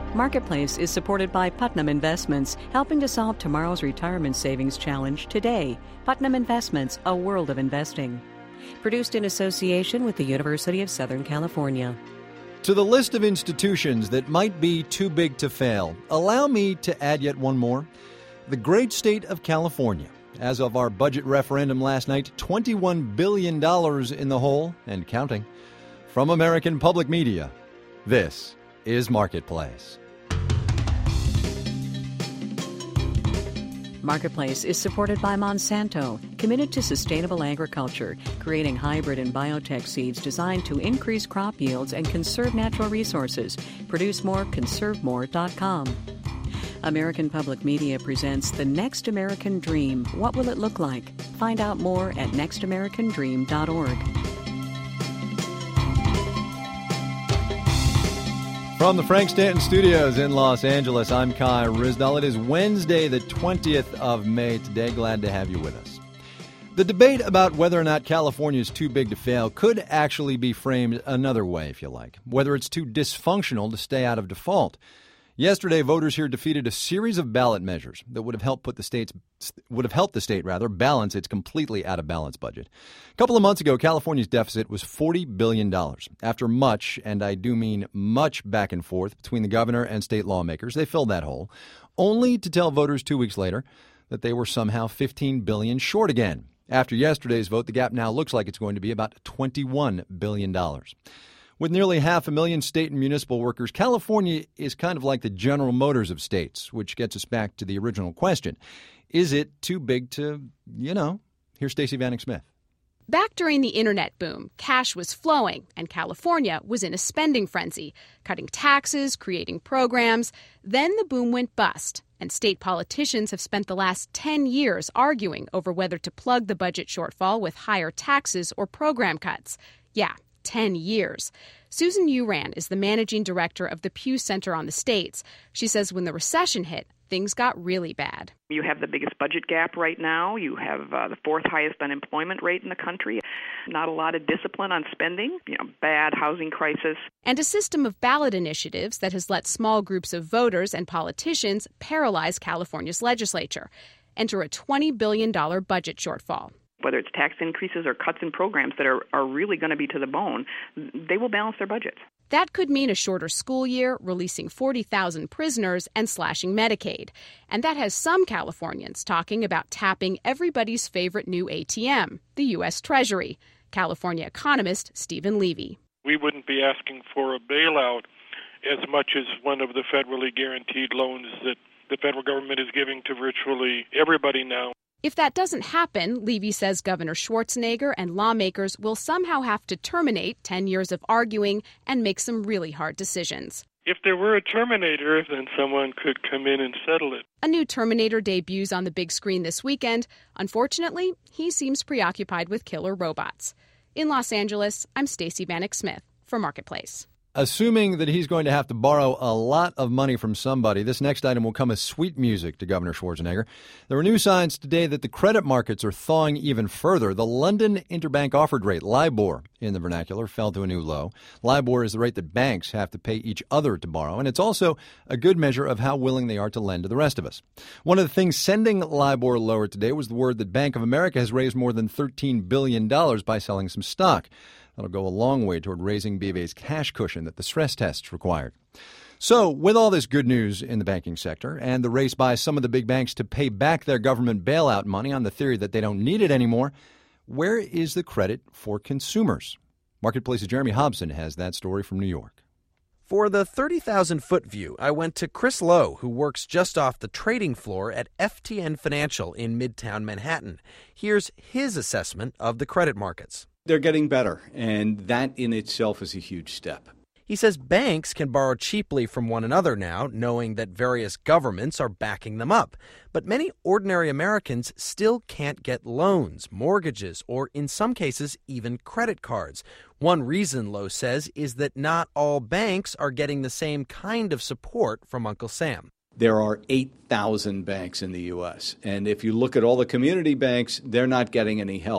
Marketplace is supported by Putnam Investments, helping to solve tomorrow's retirement savings challenge today. Putnam Investments, a world of investing. Produced in association with the University of Southern California. To the list of institutions that might be too big to fail, allow me to add yet one more. The great state of California. As of our budget referendum last night, $21 billion in the hole and counting. From American Public Media, this is Marketplace. Marketplace is supported by Monsanto, committed to sustainable agriculture, creating hybrid and biotech seeds designed to increase crop yields and conserve natural resources. Produce more, conservemore.com. American Public Media presents The Next American Dream. What will it look like? Find out more at nextamericandream.org. From the Frank Stanton Studios in Los Angeles, I'm Kai Ryssdal. It is Wednesday, the 20th of May today. Glad to have you with us. The debate about whether or not California is too big to fail could actually be framed another way, if you like. Whether it's too dysfunctional to stay out of default. Yesterday, voters here defeated a series of ballot measures that would have helped the state balance its completely out of balance budget. A couple of months ago, California's deficit was $40 billion. After much, and I do mean much back and forth between the governor and state lawmakers, they filled that hole, only to tell voters 2 weeks later that they were somehow $15 billion short again. After yesterday's vote, the gap now looks like it's going to be about $21 billion. With nearly 500,000 state and municipal workers, California is kind of like the General Motors of states, which gets us back to the original question. Is it too big to, Here's Stacey Vanek Smith. Back during the internet boom, cash was flowing, and California was in a spending frenzy, cutting taxes, creating programs. Then the boom went bust, and state politicians have spent the last 10 years arguing over whether to plug the budget shortfall with higher taxes or program cuts. Yeah, 10 years. Susan Uran is the managing director of the Pew Center on the States. She says when the recession hit, things got really bad. You have the biggest budget gap right now. You have the fourth highest unemployment rate in the country. Not a lot of discipline on spending. Bad housing crisis. And a system of ballot initiatives that has let small groups of voters and politicians paralyze California's legislature. Enter a $20 billion budget shortfall. Whether it's tax increases or cuts in programs that are really going to be to the bone, they will balance their budgets. That could mean a shorter school year, releasing 40,000 prisoners, and slashing Medicaid. And that has some Californians talking about tapping everybody's favorite new ATM, the U.S. Treasury. California economist Stephen Levy. We wouldn't be asking for a bailout as much as one of the federally guaranteed loans that the federal government is giving to virtually everybody now. If that doesn't happen, Levy says Governor Schwarzenegger and lawmakers will somehow have to terminate 10 years of arguing and make some really hard decisions. If there were a Terminator, then someone could come in and settle it. A new Terminator debuts on the big screen this weekend. Unfortunately, he seems preoccupied with killer robots. In Los Angeles, I'm Stacey Vanek Smith for Marketplace. Assuming that he's going to have to borrow a lot of money from somebody, this next item will come as sweet music to Governor Schwarzenegger. There were new signs today that the credit markets are thawing even further. The London Interbank Offered Rate, LIBOR in the vernacular, fell to a new low. LIBOR is the rate that banks have to pay each other to borrow, and it's also a good measure of how willing they are to lend to the rest of us. One of the things sending LIBOR lower today was the word that Bank of America has raised more than $13 billion by selling some stock. That'll go a long way toward raising BofA's cash cushion that the stress tests required. So, with all this good news in the banking sector and the race by some of the big banks to pay back their government bailout money on the theory that they don't need it anymore, where is the credit for consumers? Marketplace's Jeremy Hobson has that story from New York. For the 30,000-foot view, I went to Chris Lowe, who works just off the trading floor at FTN Financial in Midtown Manhattan. Here's his assessment of the credit markets. They're getting better, and that in itself is a huge step. He says banks can borrow cheaply from one another now, knowing that various governments are backing them up. But many ordinary Americans still can't get loans, mortgages, or in some cases, even credit cards. One reason, Lowe says, is that not all banks are getting the same kind of support from Uncle Sam. There are 8,000 banks in the U.S., and if you look at all the community banks, they're not getting any help.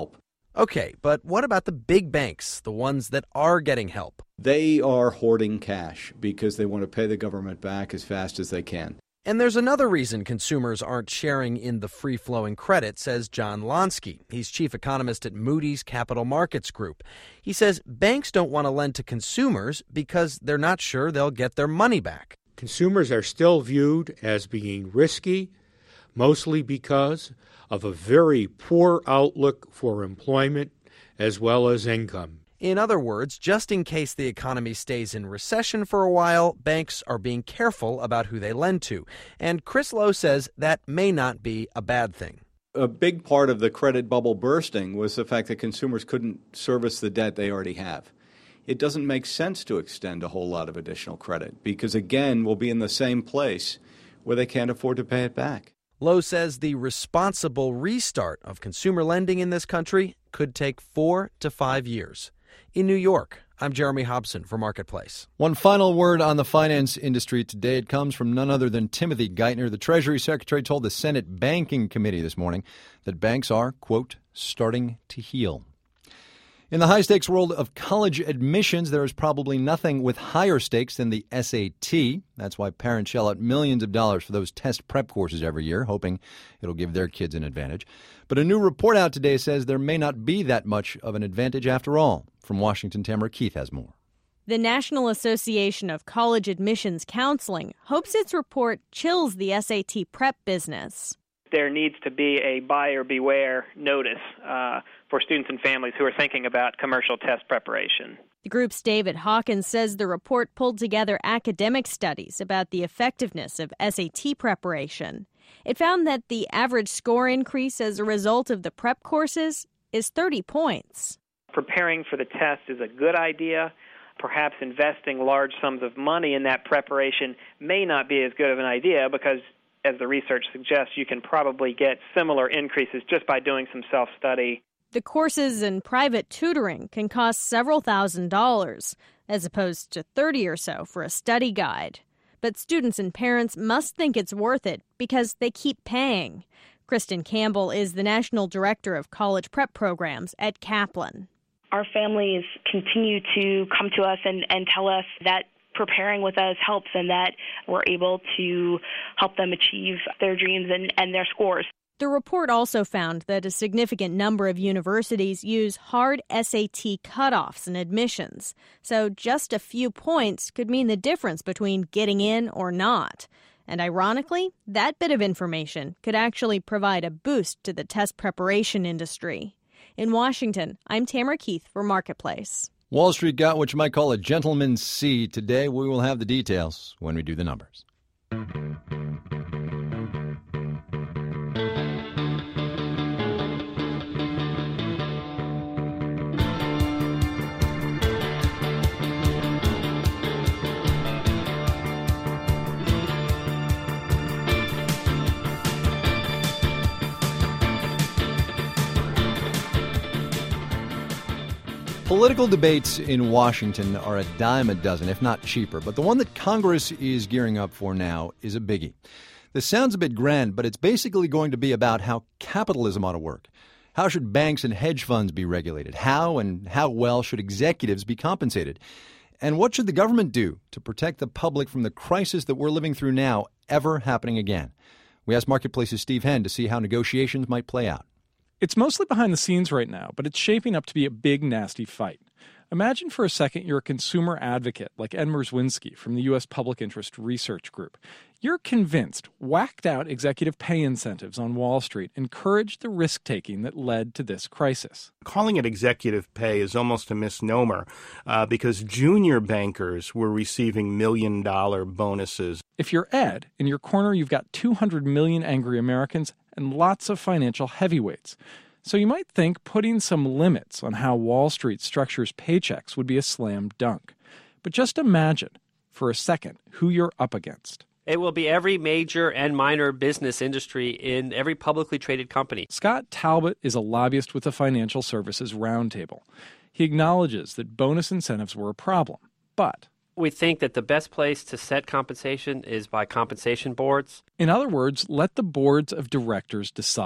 Okay, but what about the big banks, the ones that are getting help? They are hoarding cash because they want to pay the government back as fast as they can. And there's another reason consumers aren't sharing in the free-flowing credit, says John Lonsky. He's chief economist at Moody's Capital Markets Group. He says banks don't want to lend to consumers because they're not sure they'll get their money back. Consumers are still viewed as being risky, mostly because of a very poor outlook for employment as well as income. In other words, just in case the economy stays in recession for a while, banks are being careful about who they lend to. And Chris Lowe says that may not be a bad thing. A big part of the credit bubble bursting was the fact that consumers couldn't service the debt they already have. It doesn't make sense to extend a whole lot of additional credit because, again, we'll be in the same place where they can't afford to pay it back. Lowe says the responsible restart of consumer lending in this country could take 4 to 5 years. In New York, I'm Jeremy Hobson for Marketplace. One final word on the finance industry today. It comes from none other than Timothy Geithner. The Treasury Secretary told the Senate Banking Committee this morning that banks are, quote, starting to heal. In the high-stakes world of college admissions, there is probably nothing with higher stakes than the SAT. That's why parents shell out millions of dollars for those test prep courses every year, hoping it'll give their kids an advantage. But a new report out today says there may not be that much of an advantage after all. From Washington, Tamara Keith has more. The National Association of College Admissions Counseling hopes its report chills the SAT prep business. There needs to be a buyer beware notice for students and families who are thinking about commercial test preparation. The group's David Hawkins says the report pulled together academic studies about the effectiveness of SAT preparation. It found that the average score increase as a result of the prep courses is 30 points. Preparing for the test is a good idea. Perhaps investing large sums of money in that preparation may not be as good of an idea because, as the research suggests, you can probably get similar increases just by doing some self-study. The courses and private tutoring can cost several $1,000s, as opposed to $30 or so for a study guide. But students and parents must think it's worth it because they keep paying. Kristen Campbell is the National Director of College Prep Programs at Kaplan. Our families continue to come to us and tell us that preparing with us helps and that we're able to help them achieve their dreams and their scores. The report also found that a significant number of universities use hard SAT cutoffs in admissions, so just a few points could mean the difference between getting in or not. And ironically, that bit of information could actually provide a boost to the test preparation industry. In Washington, I'm Tamara Keith for Marketplace. Wall Street got what you might call a gentleman's C today. We will have the details when we do the numbers. Political debates in Washington are a dime a dozen, if not cheaper. But the one that Congress is gearing up for now is a biggie. This sounds a bit grand, but it's basically going to be about how capitalism ought to work. How should banks and hedge funds be regulated? How and how well should executives be compensated? And what should the government do to protect the public from the crisis that we're living through now ever happening again? We asked Marketplace's Steve Henn to see how negotiations might play out. It's mostly behind the scenes right now, but it's shaping up to be a big, nasty fight. Imagine for a second you're a consumer advocate like Ed Mierzwinski from the U.S. Public Interest Research Group. You're convinced whacked-out executive pay incentives on Wall Street encouraged the risk-taking that led to this crisis. Calling it executive pay is almost a misnomer because junior bankers were receiving million-dollar bonuses. If you're Ed, in your corner you've got 200 million angry Americans and lots of financial heavyweights. So you might think putting some limits on how Wall Street structures paychecks would be a slam dunk. But just imagine, for a second, who you're up against. It will be every major and minor business industry in every publicly traded company. Scott Talbot is a lobbyist with the Financial Services Roundtable. He acknowledges that bonus incentives were a problem, but we think that the best place to set compensation is by compensation boards. In other words, let the boards of directors decide.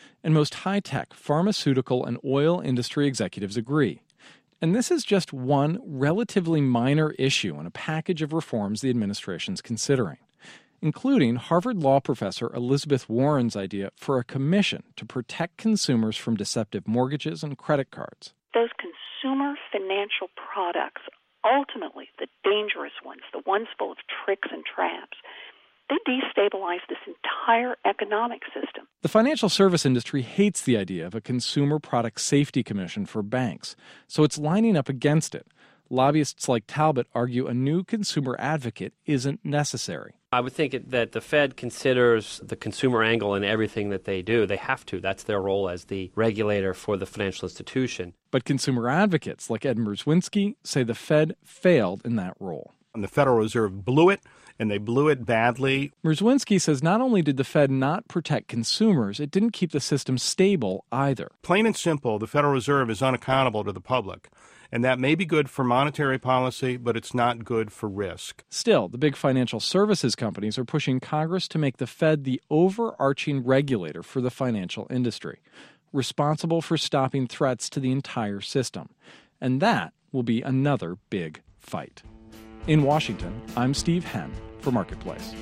and most high-tech, pharmaceutical, and oil industry executives agree. And this is just one relatively minor issue in a package of reforms the administration's considering, including Harvard Law professor Elizabeth Warren's idea for a commission to protect consumers from deceptive mortgages and credit cards. Those consumer financial products, ultimately the dangerous ones, the ones full of tricks and traps, they destabilize this entire economic system. The financial service industry hates the idea of a consumer product safety commission for banks, so it's lining up against it. Lobbyists like Talbot argue a new consumer advocate isn't necessary. I would think that the Fed considers the consumer angle in everything that they do. They have to. That's their role as the regulator for the financial institution. But consumer advocates like Ed Mierzwinski say the Fed failed in that role. And the Federal Reserve blew it, and they blew it badly. Mierzwinski says not only did the Fed not protect consumers, it didn't keep the system stable either. Plain and simple, the Federal Reserve is unaccountable to the public. And that may be good for monetary policy, but it's not good for risk. Still, the big financial services companies are pushing Congress to make the Fed the overarching regulator for the financial industry, responsible for stopping threats to the entire system. And that will be another big fight. In Washington, I'm Steve Henn for Marketplace.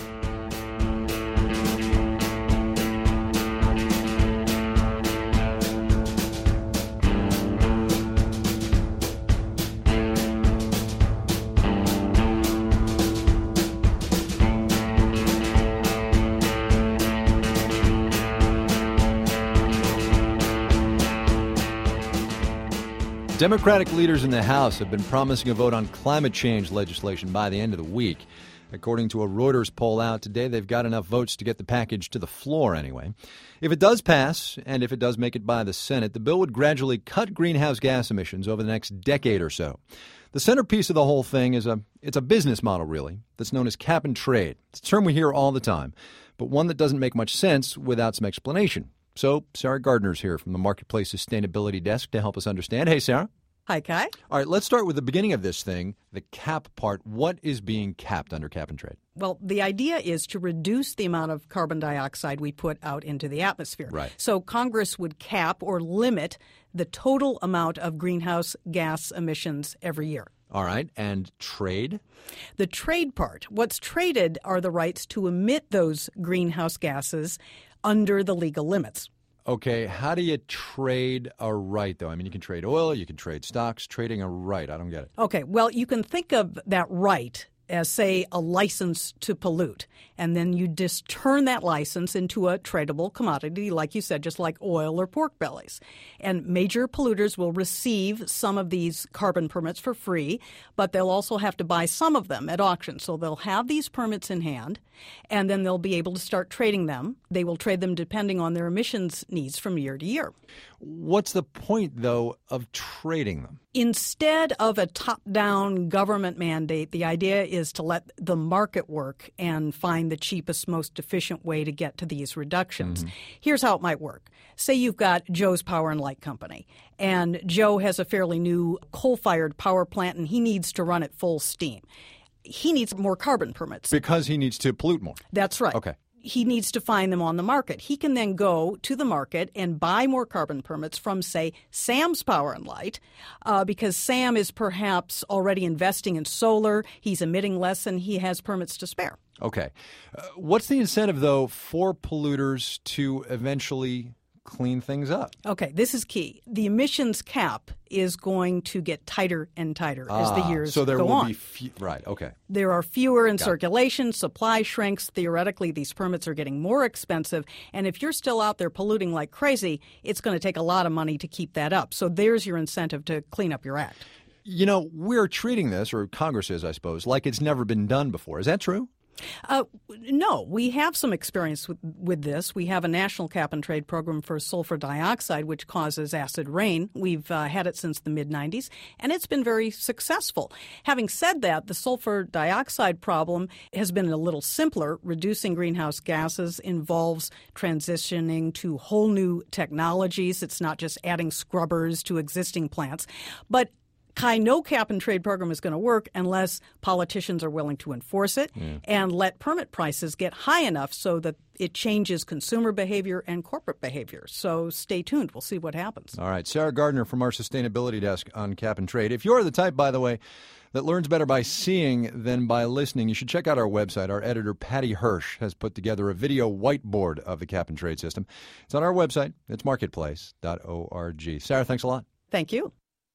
Democratic leaders in the House have been promising a vote on climate change legislation by the end of the week. According to a Reuters poll out today, they've got enough votes to get the package to the floor anyway. If it does pass, and if it does make it by the Senate, the bill would gradually cut greenhouse gas emissions over the next decade or so. The centerpiece of the whole thing is it's a business model, really, that's known as cap and trade. It's a term we hear all the time, but one that doesn't make much sense without some explanation. So Sarah Gardner's here from the Marketplace Sustainability Desk to help us understand. Hey, Sarah. Hi, Kai. All right, let's start with the beginning of this thing, the cap part. What is being capped under cap and trade? Well, the idea is to reduce the amount of carbon dioxide we put out into the atmosphere. Right. So Congress would cap or limit the total amount of greenhouse gas emissions every year. All right. And trade? The trade part. What's traded are the rights to emit those greenhouse gases under the legal limits. Okay, how do you trade a right, though? I mean, you can trade oil, you can trade stocks. Trading a right, I don't get it. Okay, well, you can think of that right as, say, a license to pollute. And then you just turn that license into a tradable commodity, like you said, just like oil or pork bellies. And major polluters will receive some of these carbon permits for free, but they'll also have to buy some of them at auction. So they'll have these permits in hand, and then they'll be able to start trading them. They will trade them depending on their emissions needs from year to year. What's the point, though, of trading them? Instead of a top-down government mandate, the idea is to let the market work and find the cheapest, most efficient way to get to these reductions. Mm-hmm. Here's how it might work. Say you've got Joe's Power and Light Company, and Joe has a fairly new coal-fired power plant, and he needs to run at full steam. He needs more carbon permits. Because he needs to pollute more. That's right. Okay. He needs to find them on the market. He can then go to the market and buy more carbon permits from, say, Sam's Power and Light, because Sam is perhaps already investing in solar. He's emitting less, and he has permits to spare. Okay. What's the incentive, though, for polluters to eventually clean things up? Okay, this is key. The emissions cap is going to get tighter and tighter as the years go on. So there will be right, okay. There are fewer in circulation, supply shrinks. Theoretically, these permits are getting more expensive. And if you're still out there polluting like crazy, it's going to take a lot of money to keep that up. So there's your incentive to clean up your act. You know, we're treating this, or Congress is, I suppose, like it's never been done before. Is that true? No, we have some experience with this. We have a national cap and trade program for sulfur dioxide, which causes acid rain. We've had it since the mid-'90s, and it's been very successful. Having said that, the sulfur dioxide problem has been a little simpler. Reducing greenhouse gases involves transitioning to whole new technologies. It's not just adding scrubbers to existing plants. But high no cap and trade program is going to work unless politicians are willing to enforce it and let permit prices get high enough so that it changes consumer behavior and corporate behavior. So stay tuned. We'll see what happens. All right. Sarah Gardner from our sustainability desk on Cap and Trade. If you're the type, by the way, that learns better by seeing than by listening, you should check out our website. Our editor, Patty Hirsch, has put together a video whiteboard of the cap and trade system. It's on our website. It's marketplace.org. Sarah, thanks a lot. Thank you.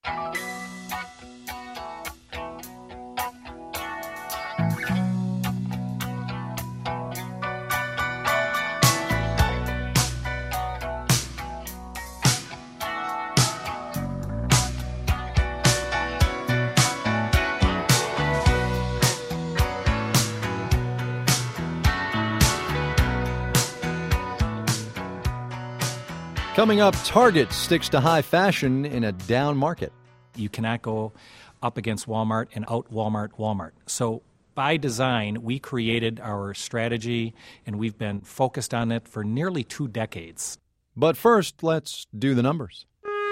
Coming up, Target sticks to high fashion in a down market. You cannot go up against Walmart and out Walmart. So by design, we created our strategy, and we've been focused on it for nearly 2 decades. But first, let's do the numbers.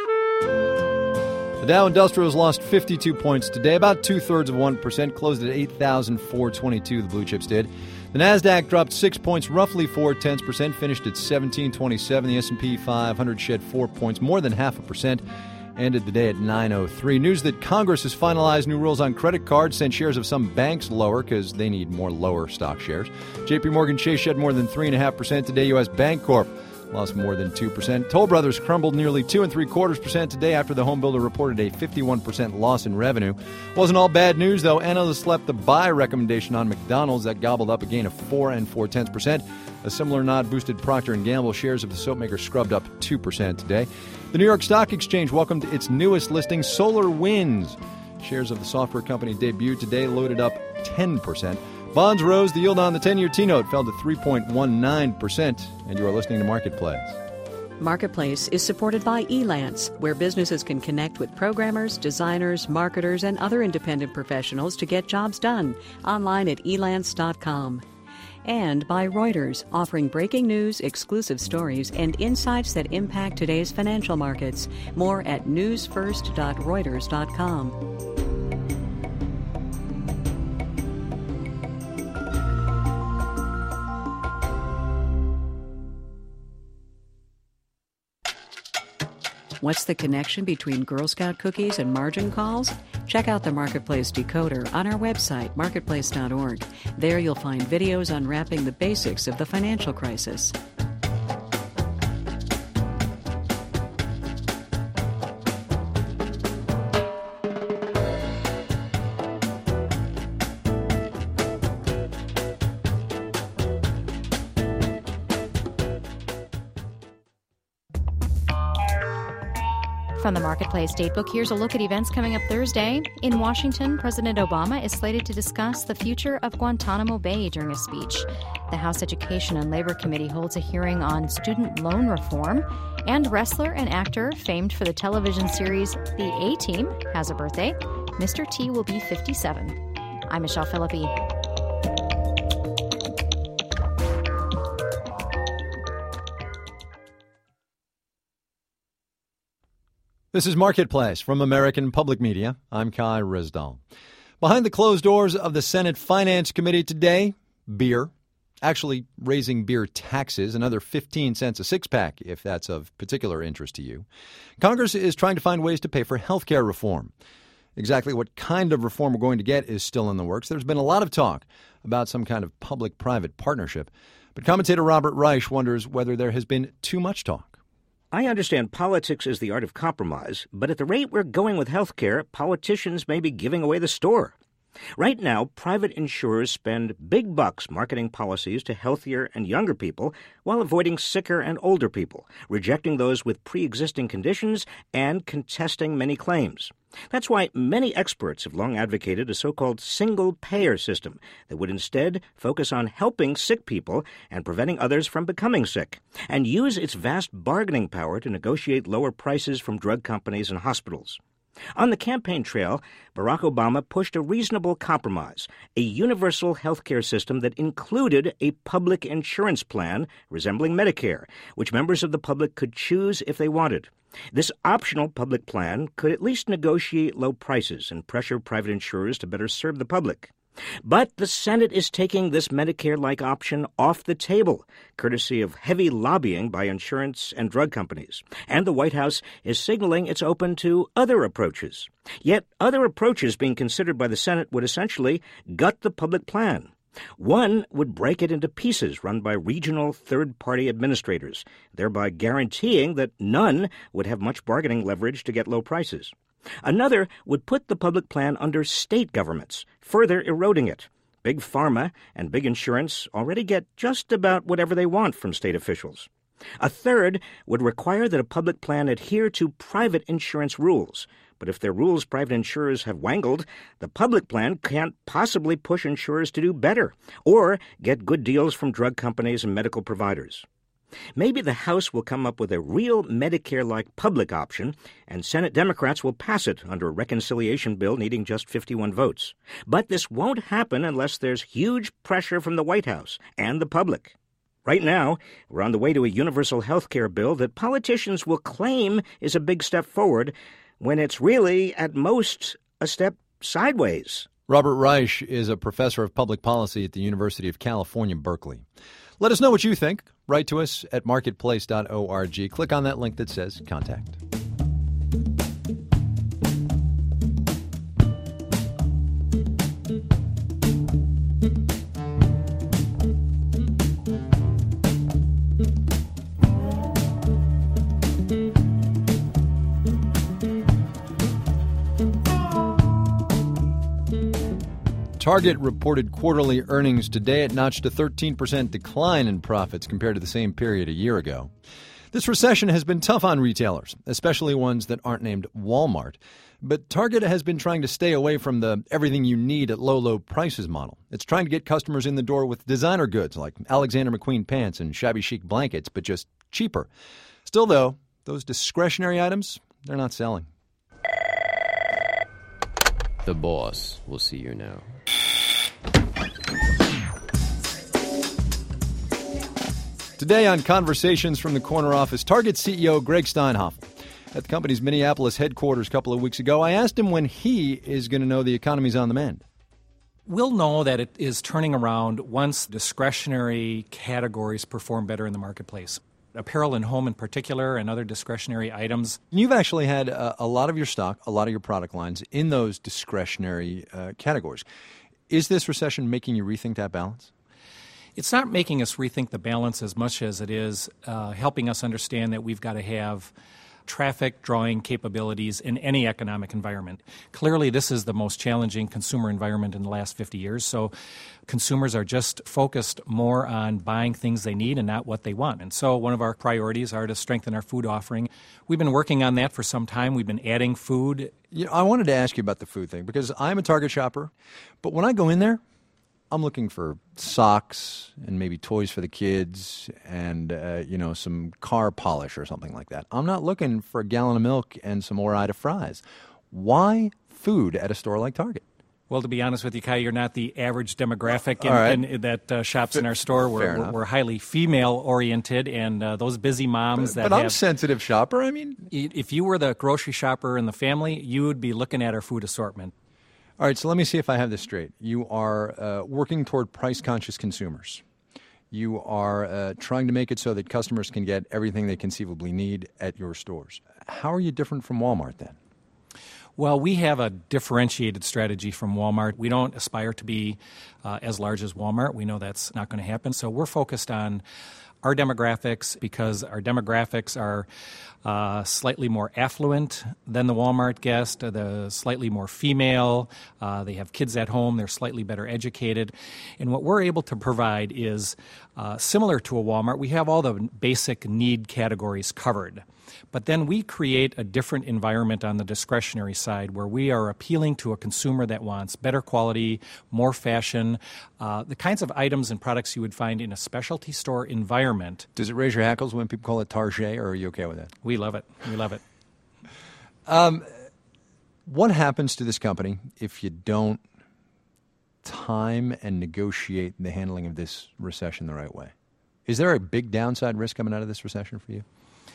The Dow Industrials lost 52 points today, about 0.2%, closed at 8,422, the blue chips did. The Nasdaq dropped 6 points, roughly 0.4%, finished at 1727. The S&P 500 shed 4 points, more than 0.5%, ended the day at 903. News that Congress has finalized new rules on credit cards, sent shares of some banks lower because they need more lower stock shares. J.P. Morgan Chase shed more than 3.5% today. U.S. Bancorp lost more than 2%. Toll Brothers crumbled nearly 2.75% today after the home builder reported a 51% loss in revenue. Wasn't all bad news, though. Analysts left the buy recommendation on McDonald's. That gobbled up a gain of 4.4%. A similar nod boosted Procter & Gamble. Shares of the soap maker scrubbed up 2% today. The New York Stock Exchange welcomed its newest listing, SolarWinds. Shares of the software company debuted today, loaded up 10%. Bonds rose. The yield on the 10-year T-note fell to 3.19%. And you are listening to Marketplace. Marketplace is supported by Elance, where businesses can connect with programmers, designers, marketers, and other independent professionals to get jobs done. Online at elance.com. And by Reuters, offering breaking news, exclusive stories, and insights that impact today's financial markets. More at newsfirst.reuters.com. What's the connection between Girl Scout cookies and margin calls? Check out the Marketplace Decoder on our website, marketplace.org. There you'll find videos unwrapping the basics of the financial crisis. From the Marketplace Datebook, here's a look at events coming up Thursday. In Washington, President Obama is slated to discuss the future of Guantanamo Bay during a speech. The House Education and Labor Committee holds a hearing on student loan reform. And wrestler and actor famed for the television series The A-Team has a birthday. Mr. T will be 57. I'm Michelle Philippi. This is Marketplace from American Public Media. I'm Kai Risdall. Behind the closed doors of the Senate Finance Committee today, beer. Actually, raising beer taxes, another 15 cents a six-pack, if that's of particular interest to you. Congress is trying to find ways to pay for health care reform. Exactly what kind of reform we're going to get is still in the works. There's been a lot of talk about some kind of public-private partnership. But commentator Robert Reich wonders whether there has been too much talk. I understand politics is the art of compromise, but at the rate we're going with health care, politicians may be giving away the store. Right now, private insurers spend big bucks marketing policies to healthier and younger people while avoiding sicker and older people, rejecting those with pre-existing conditions, and contesting many claims. That's why many experts have long advocated a so-called single-payer system that would instead focus on helping sick people and preventing others from becoming sick, and use its vast bargaining power to negotiate lower prices from drug companies and hospitals. On the campaign trail, Barack Obama pushed a reasonable compromise, a universal health care system that included a public insurance plan resembling Medicare, which members of the public could choose if they wanted. This optional public plan could at least negotiate low prices and pressure private insurers to better serve the public. But the Senate is taking this Medicare-like option off the table, courtesy of heavy lobbying by insurance and drug companies. And the White House is signaling it's open to other approaches. Yet other approaches being considered by the Senate would essentially gut the public plan. One would break it into pieces run by regional third-party administrators, thereby guaranteeing that none would have much bargaining leverage to get low prices. Another would put the public plan under state governments, further eroding it. Big pharma and big insurance already get just about whatever they want from state officials. A third would require that a public plan adhere to private insurance rules. But if they're rules private insurers have wangled, the public plan can't possibly push insurers to do better or get good deals from drug companies and medical providers. Maybe the House will come up with a real Medicare-like public option, and Senate Democrats will pass it under a reconciliation bill needing just 51 votes. But this won't happen unless there's huge pressure from the White House and the public. Right now, we're on the way to a universal health care bill that politicians will claim is a big step forward, when it's really, at most, a step sideways. Robert Reich is a professor of public policy at the University of California, Berkeley. Let us know what you think. Write to us at marketplace.org. Click on that link that says Contact. Target reported quarterly earnings today. It notched a 13% decline in profits compared to the same period a year ago. This recession has been tough on retailers, especially ones that aren't named Walmart. But Target has been trying to stay away from the everything you need at low prices model. It's trying to get customers in the door with designer goods like Alexander McQueen pants and shabby chic blankets, but just cheaper. Still, though, those discretionary items, they're not selling. The boss will see you now. Today on Conversations from the Corner Office, Target CEO Greg Steinhoff. At the company's Minneapolis headquarters a couple of weeks ago, I asked him when he is going to know the economy's on the mend. We'll know that it is turning around once discretionary categories perform better in the marketplace. Apparel and home in particular and other discretionary items. You've actually had a lot of your stock, a lot of your product lines in those discretionary categories. Is this recession making you rethink that balance? It's not making us rethink the balance as much as it is helping us understand that we've got to have traffic drawing capabilities in any economic environment. Clearly, this is the most challenging consumer environment in the last 50 years, so consumers are just focused more on buying things they need and not what they want. And so one of our priorities are to strengthen our food offering. We've been working on that for some time. We've been adding food. You know, I wanted to ask you about the food thing because I'm a Target shopper, but when I go in there, I'm looking for socks and maybe toys for the kids and, some car polish or something like that. I'm not looking for a gallon of milk and some Ore-Ida fries. Why food at a store like Target? Well, to be honest with you, Kai, you're not the average demographic that shops in our store. We're highly female-oriented, and those busy moms But I'm a sensitive shopper. I mean, if you were the grocery shopper in the family, you would be looking at our food assortment. All right, so let me see if I have this straight. You are working toward price-conscious consumers. You are trying to make it so that customers can get everything they conceivably need at your stores. How are you different from Walmart then? Well, we have a differentiated strategy from Walmart. We don't aspire to be as large as Walmart. We know that's not going to happen. So we're focused on our demographics because our demographics are slightly more affluent than the Walmart guest, the slightly more female. They have kids at home. They're slightly better educated. And what we're able to provide is similar to a Walmart. We have all the basic need categories covered. But then we create a different environment on the discretionary side where we are appealing to a consumer that wants better quality, more fashion, the kinds of items and products you would find in a specialty store environment. Does it raise your hackles when people call it Target, or are you okay with that? We love it. We love it. What happens to this company if you don't time and negotiate the handling of this recession the right way? Is there a big downside risk coming out of this recession for you?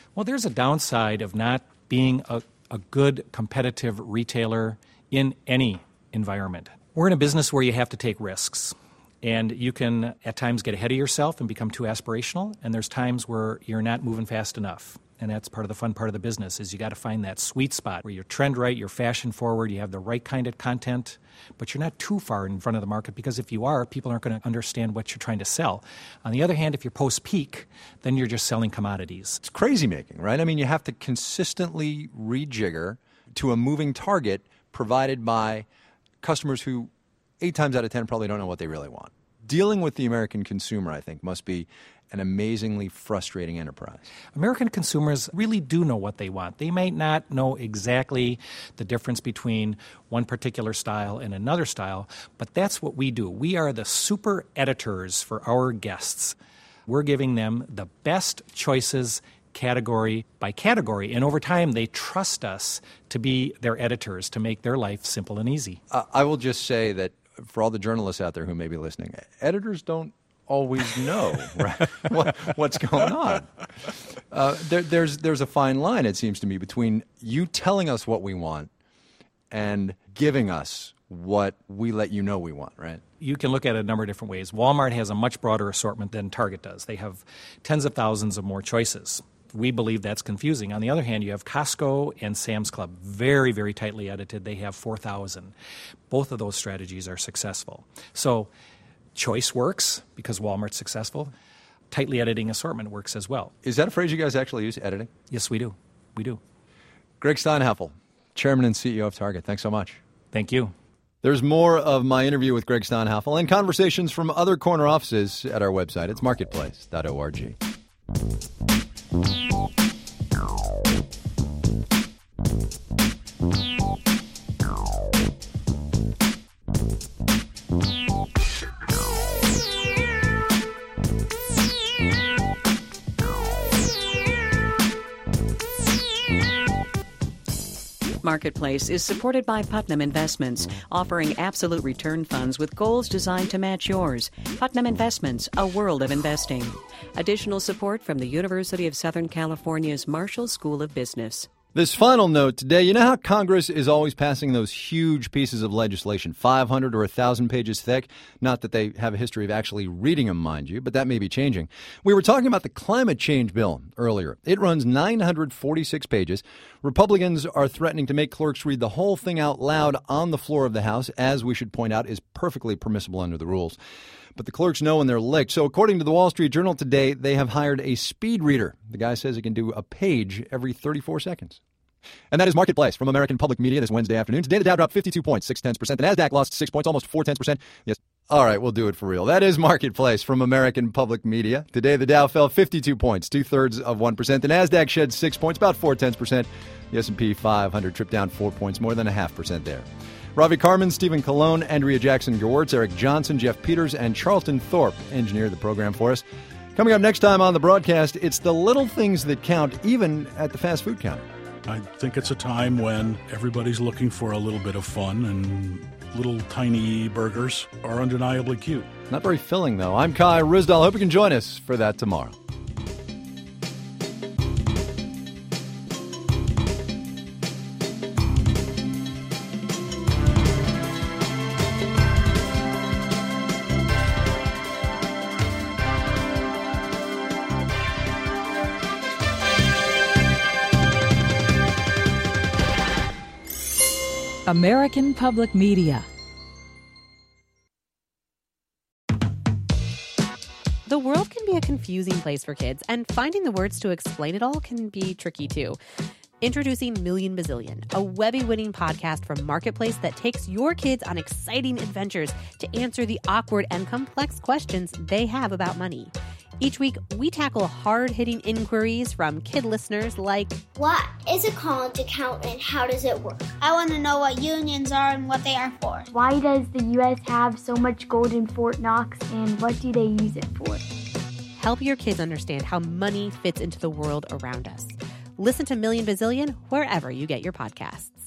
Well, there's a downside of not being a good competitive retailer in any environment. We're in a business where you have to take risks. And you can, at times, get ahead of yourself and become too aspirational. And there's times where you're not moving fast enough. And that's part of the fun part of the business, is you got to find that sweet spot where you're trend right, you're fashion forward, you have the right kind of content, but you're not too far in front of the market, because if you are, people aren't going to understand what you're trying to sell. On the other hand, if you're post-peak, then you're just selling commodities. It's crazy making, right? I mean, you have to consistently rejigger to a moving target provided by customers who 8 times out of 10 probably don't know what they really want. Dealing with the American consumer, I think, must be an amazingly frustrating enterprise. American consumers really do know what they want. They may not know exactly the difference between one particular style and another style, but that's what we do. We are the super editors for our guests. We're giving them the best choices category by category, and over time they trust us to be their editors to make their life simple and easy. I will just say that for all the journalists out there who may be listening, editors don't always know right, what's going on. There's a fine line, it seems to me, between you telling us what we want and giving us what we let you know we want, right? You can look at it a number of different ways. Walmart has a much broader assortment than Target does. They have tens of thousands of more choices. We believe that's confusing. On the other hand, you have Costco and Sam's Club, very, very tightly edited. They have 4,000. Both of those strategies are successful. So choice works because Walmart's successful. Tightly editing assortment works as well. Is that a phrase you guys actually use, editing? Yes, we do. We do. Greg Steinhafel, Chairman and CEO of Target. Thanks so much. Thank you. There's more of my interview with Greg Steinhafel and conversations from other corner offices at our website. It's marketplace.org. Marketplace is supported by Putnam Investments, offering absolute return funds with goals designed to match yours. Putnam Investments, a world of investing. Additional support from the University of Southern California's Marshall School of Business. This final note today, you know how Congress is always passing those huge pieces of legislation, 500 or 1,000 pages thick? Not that they have a history of actually reading them, mind you, but that may be changing. We were talking about the climate change bill earlier. It runs 946 pages. Republicans are threatening to make clerks read the whole thing out loud on the floor of the House, as we should point out is perfectly permissible under the rules. But the clerks know when they're licked. So according to the Wall Street Journal today, they have hired a speed reader. The guy says he can do a page every 34 seconds. And that is Marketplace from American Public Media this Wednesday afternoon. Today the Dow dropped 52 points, 0.6%. The NASDAQ lost 6 points, almost 0.4%. Yes. All right, we'll do it for real. That is Marketplace from American Public Media. Today the Dow fell 52 points, 0.2%. The NASDAQ shed 6 points, about 0.4%. The S&P 500 tripped down 4 points, more than 0.5% there. Ravi Carmen, Stephen Colon, Andrea Jackson-Gewirtz, Eric Johnson, Jeff Peters, and Charlton Thorpe engineered the program for us. Coming up next time on the broadcast, it's the little things that count, even at the fast food counter. I think it's a time when everybody's looking for a little bit of fun, and little tiny burgers are undeniably cute. Not very filling, though. I'm Kai Ryssdal. Hope you can join us for that tomorrow. American Public Media. The world can be a confusing place for kids, and finding the words to explain it all can be tricky too. Introducing Million Bazillion, a Webby-winning podcast from Marketplace that takes your kids on exciting adventures to answer the awkward and complex questions they have about money. Each week, we tackle hard-hitting inquiries from kid listeners like, what is a college account and how does it work? I want to know what unions are and what they are for. Why does the U.S. have so much gold in Fort Knox, and what do they use it for? Help your kids understand how money fits into the world around us. Listen to Million Bazillion wherever you get your podcasts.